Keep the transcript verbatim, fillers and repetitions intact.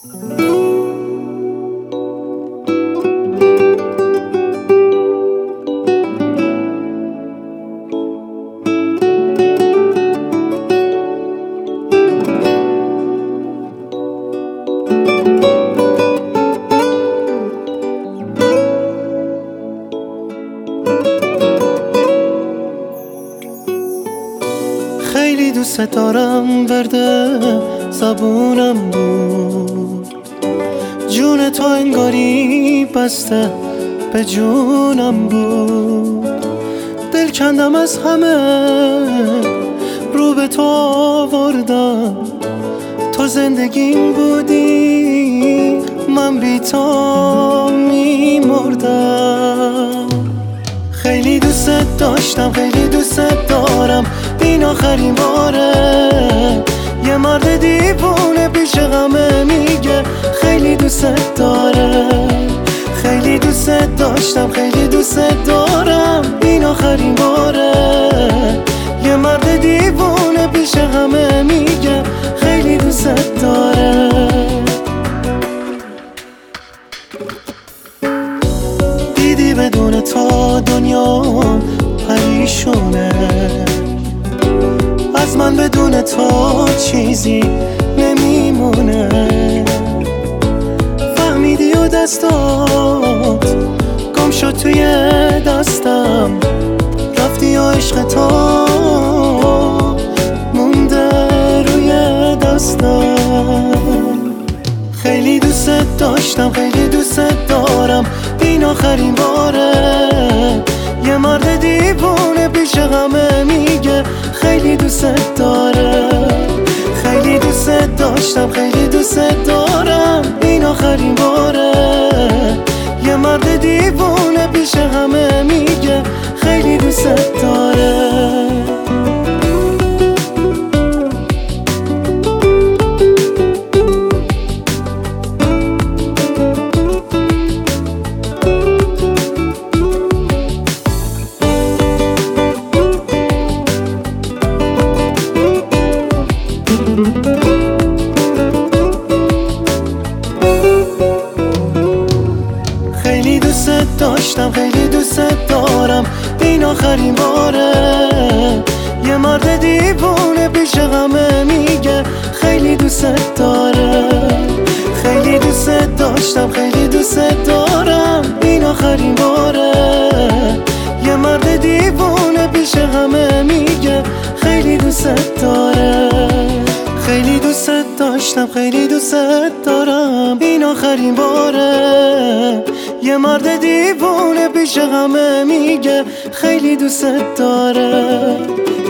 خیلی دوست دارم، ورده زبونم بود، جون تو انگاری بسته به جونم بود. دل کندم از همه رو به تو آوردم، تو زندگیم بودی من بی تو می مردم. خیلی دوست داشتم، خیلی دوست دارم، این آخرین باره. یه مرد دیوونه پیش غمه میگه خیلی دوست داره. خیلی دوست داشتم، خیلی دوست دارم، این آخرین باره. یه مرد دیوونه پیش غمه میگه خیلی دوست داره. دیدی بدون تو دنیا پریشونه، از من بدون تو چیزی نمیمونه. فهمیدی و دستات گم شد توی دستم، رفتی و عشق تو مونده روی دستم. خیلی دوست داشتم، خیلی دوست دارم، این آخرین باره. یه مرد دیوونه پیش غمه میگه خیلی دوست داره. خیلی دوست داشتم، خیلی دوست دارم، این آخرین باره. یه مرد دیوونه پیش غمه میگه خیلی دوست داره. خیلی دوست داشتم، خیلی دوست دارم، این آخرین باره. یه مرد دیوونه پیش غمه میگه خیلی دوست داره. خیلی دوست داشتم، خیلی دوست دارم، این آخرین باره. یه مرد دیوونه پیش غمه میگه خیلی دوست داره. خیلی دوست داشتم، خیلی دوست دارم، این آخرین باره. یه مرد دیوونه پیش غمه میگه خیلی دوست داره.